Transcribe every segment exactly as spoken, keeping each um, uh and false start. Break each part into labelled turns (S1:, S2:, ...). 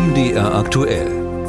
S1: M D R aktuell.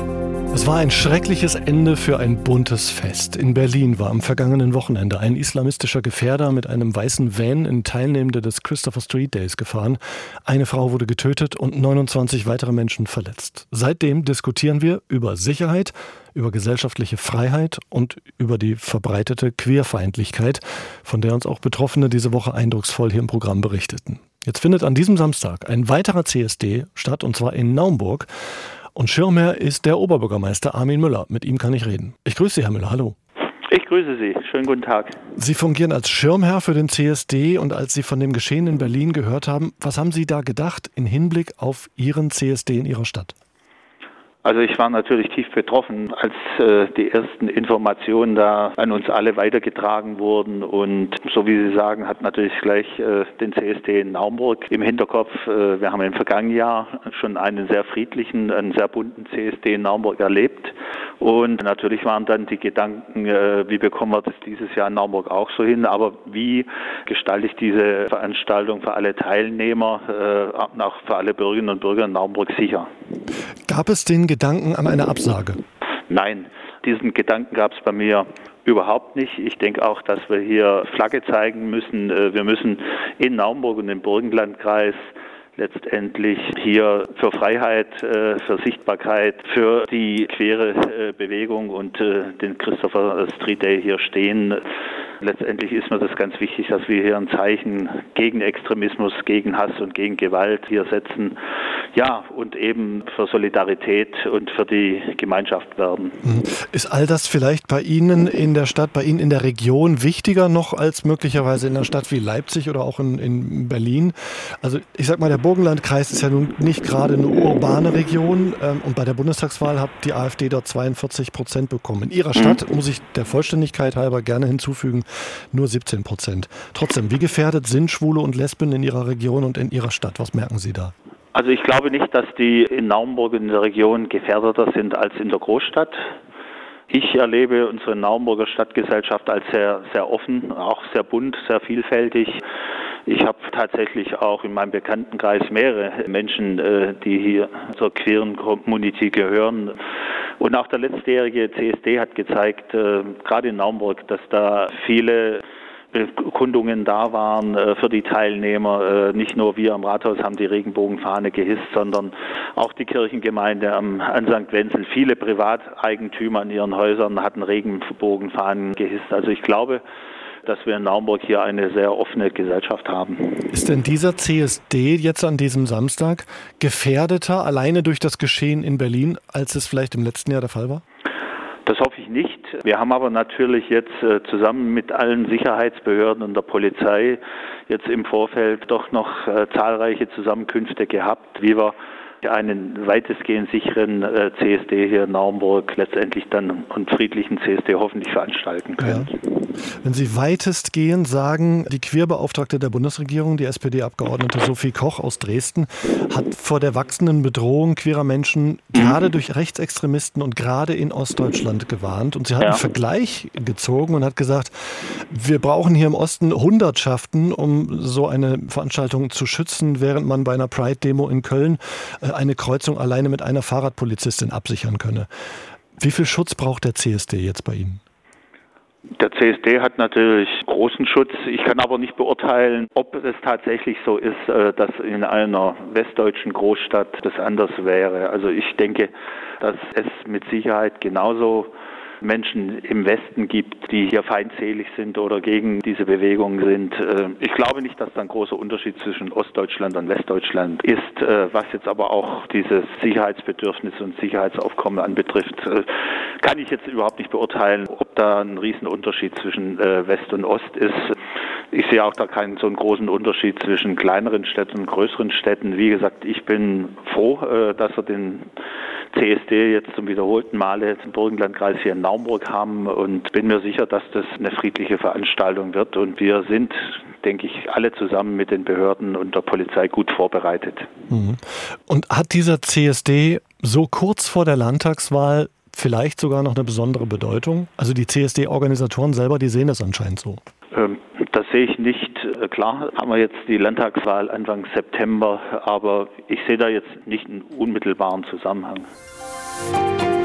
S2: Es war ein schreckliches Ende für ein buntes Fest. In Berlin war am vergangenen Wochenende ein islamistischer Gefährder mit einem weißen Van in Teilnehmende des Christopher Street Days gefahren. Eine Frau wurde getötet und neunundzwanzig weitere Menschen verletzt. Seitdem diskutieren wir über Sicherheit, über gesellschaftliche Freiheit und über die verbreitete Queerfeindlichkeit, von der uns auch Betroffene diese Woche eindrucksvoll hier im Programm berichteten. Jetzt findet an diesem Samstag ein weiterer C S D statt, und zwar in Naumburg. Und Schirmherr ist der Oberbürgermeister Armin Müller. Mit ihm kann ich reden. Ich grüße Sie, Herr Müller. Hallo.
S3: Ich grüße Sie. Schönen guten Tag.
S2: Sie fungieren als Schirmherr für den C S D, und als Sie von dem Geschehen in Berlin gehört haben, was haben Sie da gedacht im Hinblick auf Ihren C S D in Ihrer Stadt?
S3: Also ich war natürlich tief betroffen, als äh, die ersten Informationen da an uns alle weitergetragen wurden. Und so wie Sie sagen, hat natürlich gleich äh, den C S D in Naumburg im Hinterkopf. Äh, wir haben im vergangenen Jahr schon einen sehr friedlichen, einen sehr bunten C S D in Naumburg erlebt. Und natürlich waren dann die Gedanken, äh, wie bekommen wir das dieses Jahr in Naumburg auch so hin? Aber wie gestalte ich diese Veranstaltung für alle Teilnehmer, äh, auch für alle Bürgerinnen und Bürger in Naumburg sicher?
S2: Gab es den Gedanken an eine Absage?
S3: Nein, diesen Gedanken gab es bei mir überhaupt nicht. Ich denke auch, dass wir hier Flagge zeigen müssen. Wir müssen in Naumburg und im Burgenlandkreis letztendlich hier für Freiheit, für Sichtbarkeit, für die queere Bewegung und den Christopher Street Day hier stehen. Letztendlich ist mir das ganz wichtig, dass wir hier ein Zeichen gegen Extremismus, gegen Hass und gegen Gewalt hier setzen. Ja, und eben für Solidarität und für die Gemeinschaft werden.
S2: Ist all das vielleicht bei Ihnen in der Stadt, bei Ihnen in der Region wichtiger noch als möglicherweise in einer Stadt wie Leipzig oder auch in, in Berlin? Also ich sag mal, der Burgenlandkreis ist ja nun nicht gerade eine urbane Region, ähm, und bei der Bundestagswahl hat die AfD dort zweiundvierzig Prozent bekommen. In Ihrer Stadt, mhm. muss ich der Vollständigkeit halber gerne hinzufügen, nur siebzehn Prozent. Trotzdem, wie gefährdet sind Schwule und Lesben in Ihrer Region und in Ihrer Stadt? Was merken Sie da?
S3: Also ich glaube nicht, dass die in Naumburg in der Region gefährdeter sind als in der Großstadt. Ich erlebe unsere Naumburger Stadtgesellschaft als sehr, sehr offen, auch sehr bunt, sehr vielfältig. Ich habe tatsächlich auch in meinem Bekanntenkreis mehrere Menschen, die hier zur queeren Community gehören. Und auch der letztjährige C S D hat gezeigt, gerade in Naumburg, dass da viele Bekundungen da waren äh, für die Teilnehmer. Äh, nicht nur wir am Rathaus haben die Regenbogenfahne gehisst, sondern auch die Kirchengemeinde am, an Sankt Wenzel. Viele Privateigentümer an ihren Häusern hatten Regenbogenfahnen gehisst. Also ich glaube, dass wir in Naumburg hier eine sehr offene Gesellschaft haben.
S2: Ist denn dieser C S D jetzt an diesem Samstag gefährdeter alleine durch das Geschehen in Berlin, als es vielleicht im letzten Jahr der Fall war?
S3: Das hoffe ich nicht. Wir haben aber natürlich jetzt äh, zusammen mit allen Sicherheitsbehörden und der Polizei jetzt im Vorfeld doch noch äh, zahlreiche Zusammenkünfte gehabt, wie wir einen weitestgehend sicheren äh, C S D hier in Naumburg letztendlich dann und friedlichen C S D hoffentlich veranstalten können.
S2: Ja. Wenn Sie weitestgehend sagen, die Queerbeauftragte der Bundesregierung, die S P D-Abgeordnete Sophie Koch aus Dresden, hat vor der wachsenden Bedrohung queerer Menschen gerade durch Rechtsextremisten und gerade in Ostdeutschland gewarnt. Und sie hat ja. einen Vergleich gezogen und hat gesagt, wir brauchen hier im Osten Hundertschaften, um so eine Veranstaltung zu schützen, während man bei einer Pride-Demo in Köln eine Kreuzung alleine mit einer Fahrradpolizistin absichern könne. Wie viel Schutz braucht der C S D jetzt bei Ihnen?
S3: Der C S D hat natürlich großen Schutz. Ich kann aber nicht beurteilen, ob es tatsächlich so ist, dass in einer westdeutschen Großstadt das anders wäre. Also ich denke, dass es mit Sicherheit genauso Menschen im Westen gibt, die hier feindselig sind oder gegen diese Bewegung sind. Ich glaube nicht, dass da ein großer Unterschied zwischen Ostdeutschland und Westdeutschland ist, was jetzt aber auch dieses Sicherheitsbedürfnis und Sicherheitsaufkommen anbetrifft. Kann ich jetzt überhaupt nicht beurteilen, ob da ein Riesenunterschied zwischen West und Ost ist. Ich sehe auch da keinen so einen großen Unterschied zwischen kleineren Städten und größeren Städten. Wie gesagt, ich bin froh, dass wir den C S D jetzt zum wiederholten Male im Burgenlandkreis hier in Naumburg haben und bin mir sicher, dass das eine friedliche Veranstaltung wird. Und wir sind, denke ich, alle zusammen mit den Behörden und der Polizei gut vorbereitet.
S2: Und hat dieser C S D so kurz vor der Landtagswahl vielleicht sogar noch eine besondere Bedeutung? Also die C S D-Organisatoren selber, die sehen das anscheinend so.
S3: Das sehe ich nicht. Klar haben wir jetzt die Landtagswahl Anfang September, aber ich sehe da jetzt nicht einen unmittelbaren Zusammenhang.